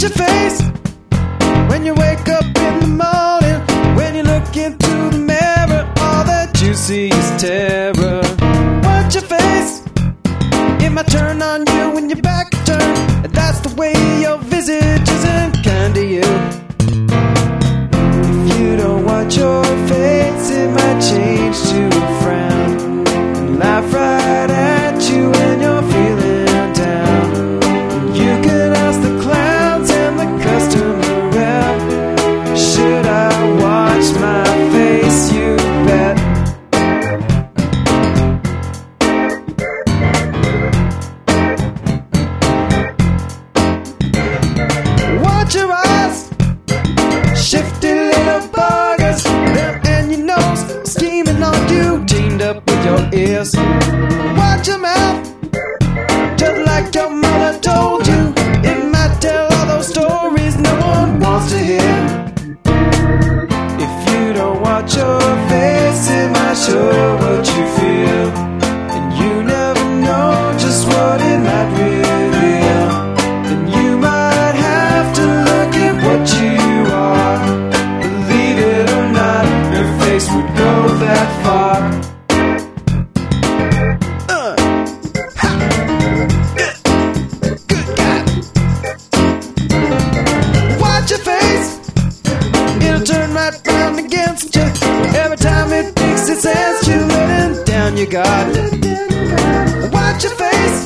your face when you wake up in the morning. When you look into the mirror, all that you see is terror. Watch your face, it might turn on you when your back turned. That's the way your visage isn't kind to you. If you don't watch your face, it might change to a frown and laugh right at you when you're feeling down. You can ask the clowns and the customer rep, should I watch my face? You bet. Watch your eyes, shifty little buggers, them and your nose scheming on you, teamed up with your ears. Watch your mouth, just like your mother told you. It might tell all those stories no one wants to hear. If you don't watch your face, it might show what you feel, and you never know just what it might reveal. And you might have to look at what you are. Believe it or not, your face would go that far. Good God. Watch your face, it'll turn right round against you. Every time it thinks it says you're letting down your guard. Watch your face,